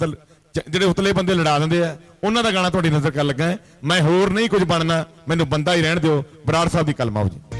कतल ਜਿਹੜੇ ਉਤਲੇ ਬੰਦੇ ਲੜਾ ਦਿੰਦੇ ਆ ਉਹਨਾਂ ਦਾ ਗਾਣਾ ਤੁਹਾਡੀ ਨਜ਼ਰ ਕਰ ਲੱਗਾ। ਮੈਂ ਹੋਰ ਨਹੀਂ ਕੁਝ ਬਣਨਾ, ਮੈਨੂੰ ਬੰਦਾ ਹੀ ਰਹਿਣ ਦਿਓ। ਬਰਾੜ ਸਾਹਿਬ ਦੀ ਕਲਮਾ ਹੋ ਜੀ।